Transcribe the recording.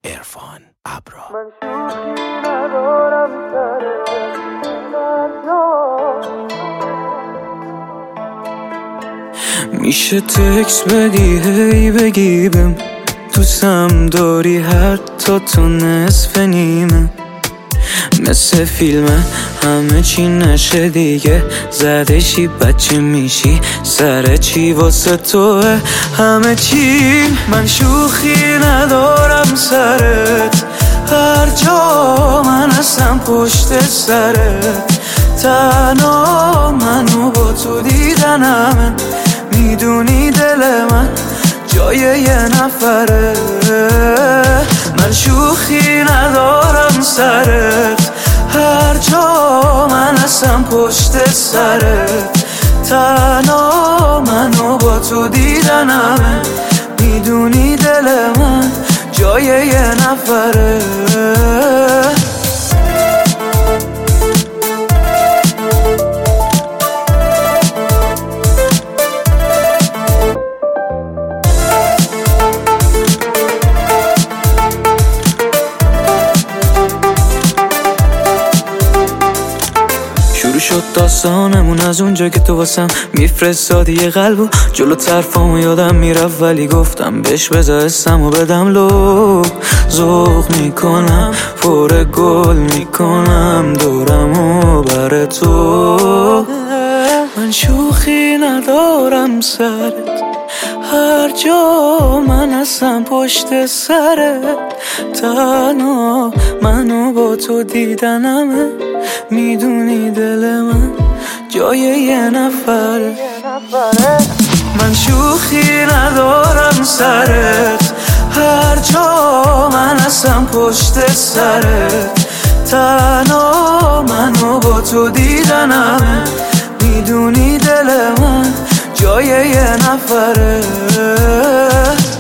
عرفان ابرا. من شوخی ندارم سر میشه تکس بدی هی بگی بهم دوستم داری حتی تو نصف نیمه، مثل فیلمه همه چی نشه دیگه، زدشی بچه میشی سر چی واسه توه همه چی. من شوخی ندارم سرت، هر جا من هستم پشت سرت، تنها منو با تو دیدنمه، میدونی دل من جای یه نفره. من شوخی ندارم سرت، هر جا من هستم پشت سرت، تنها منو با تو دیدنمه، میدونی دل من جای یه نفره. شروع شد داستانمون از اونجا که تو واسم میفرستادی یه قلبو، جلو طرفامو یادم میرفت ولی گفتم بهش بذار اسمو بدم لو، ذوق میکنم پر گل میکنم دورمو بر تو. من شوخی ندارم سرت، هر جا من هستم پشت سرت، تنها منو با تو دیدنمه، میدونی دل من جای یه نفره. من شوخی ندارم سرت، هر جا من هستم پشت سرت، تنها منو با تو دیدنمه، میدونی دل من جای یه نفره.